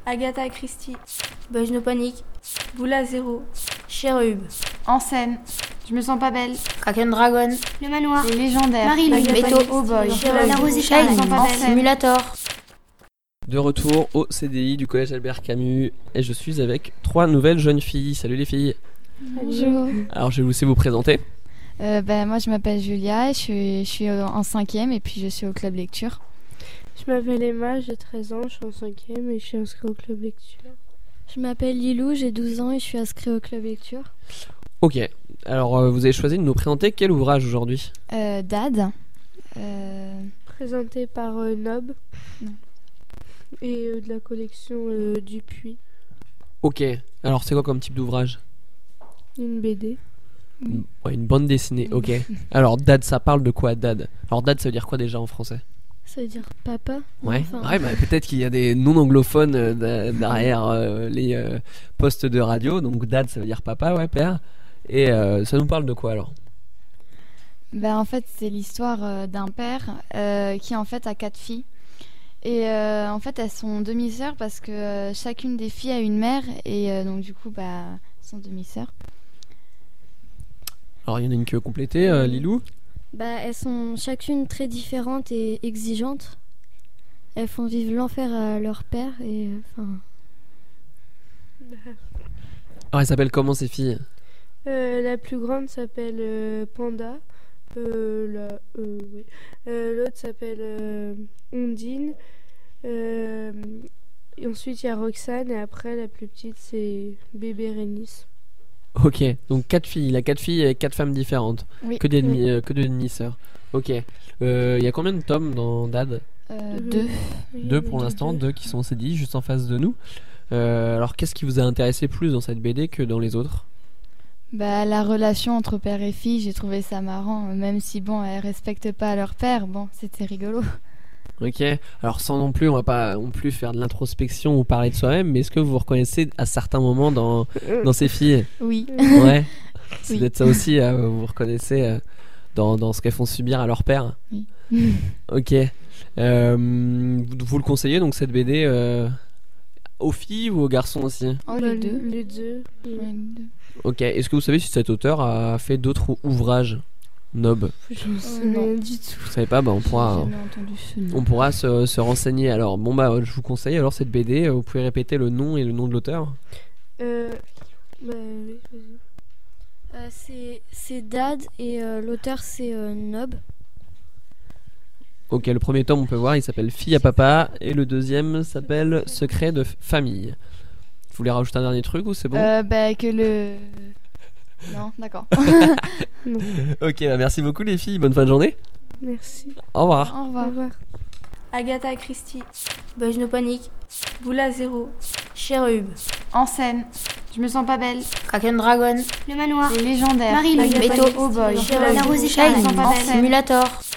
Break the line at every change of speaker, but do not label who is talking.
Agatha Christie, Bugs No Panic, Boula Zéro, Cherub,
En scène, Je me sens pas belle,
Kraken Dragon,
Le Manoir,
Les Légendaires,
Marie-Lou,
Beto,
Oh Boy,
La Rosetta,
Shine,
Ils sont pas belles.
Simulator.
De retour au CDI du collège Albert Camus et je suis avec 3 nouvelles jeunes filles. Salut les filles.
Bonjour.
Alors je vais vous laisser vous présenter.
Moi je m'appelle Julia, je suis en 5e et puis je suis au club lecture.
Je m'appelle Emma, j'ai 13 ans, je suis en 5e et je suis inscrite au club lecture.
Je m'appelle Lilou, j'ai 12 ans et je suis inscrite au club lecture.
Ok, alors vous avez choisi de nous présenter quel ouvrage aujourd'hui?
Dad.
Présenté par Nob
Non.
et de la collection Dupuis,
Ok, alors c'est quoi comme type d'ouvrage?
une BD.
Ouais, une bande dessinée, ok. Alors Dad, ça parle de quoi Dad? Alors Dad ça veut dire quoi déjà en français?
Ça veut dire papa.
Ouais,
Enfin,
ouais, peut-être qu'il y a des non-anglophones derrière les postes de radio, donc Dad ça veut dire papa, ouais, père. Et ça nous parle de quoi alors?
En fait c'est l'histoire d'un père qui en fait a 4 filles. Et en fait elles sont demi-sœurs parce que chacune des filles a une mère et donc du coup elles sont demi-sœurs.
Alors il y en a une qui veut compléter, Lilou?
elles sont chacune très différentes et exigeantes. Elles font vivre l'enfer à leur père et
Alors elles s'appellent comment ces filles?
La plus grande s'appelle Panda. Oui. L'autre s'appelle Ondine. Et ensuite il y a Roxane et après la plus petite c'est Bébé Rénis.
Ok, donc 4 filles, il a 4 filles et 4 femmes différentes.
Oui.
Que de demi-sœurs. Ok. Il y a combien de tomes dans Dad?
2.
2 pour l'instant, 2 qui sont CDI juste en face de nous. Alors qu'est-ce qui vous a intéressé plus dans cette BD que dans les autres?
La relation entre père et fille, j'ai trouvé ça marrant, même si elles respectent pas leur père, c'était rigolo.
Ok, alors sans non plus, on va pas non plus faire de l'introspection ou parler de soi-même, mais est-ce que vous vous reconnaissez à certains moments dans ces filles?
Oui.
Ouais, c'est
Oui.
peut-être ça aussi, vous vous reconnaissez dans ce qu'elles font subir à leur père.
Oui.
Ok, vous le conseillez donc cette BD aux filles ou aux garçons aussi?
Les deux.
Les deux.
Ouais, les deux.
Ok, est-ce que vous savez si cet auteur a fait d'autres ouvrages? Nob,
J'en sais
non.
rien du tout.
vous savez pas, on
J'ai
pourra...
jamais entendu ce nom.
On pourra se renseigner. Alors, je vous conseille alors cette BD. Vous pouvez répéter le nom et le nom de l'auteur?
Oui, vas-y.
c'est Dad et l'auteur c'est Nob.
Ok, le premier tome, on peut voir, il s'appelle Fille à papa. Et le deuxième s'appelle Secret de famille. Vous voulez rajouter un dernier truc ou c'est bon?
Que le... Non, d'accord.
Ok, merci beaucoup les filles. Bonne fin de journée.
Merci.
Au revoir.
Au
Au
revoir.
revoir.
Agatha Christie, Bugs No Panic, Boula Zéro, Cherub,
En scène, Je me sens pas belle,
Kraken Dragon,
Le Manoir,
Les Légendaires,
Marie-Lou,
Beto,
Oh Boy,
Cherub,
La Rosetta,
Shine,
Ils sont pas belles.
Simulator.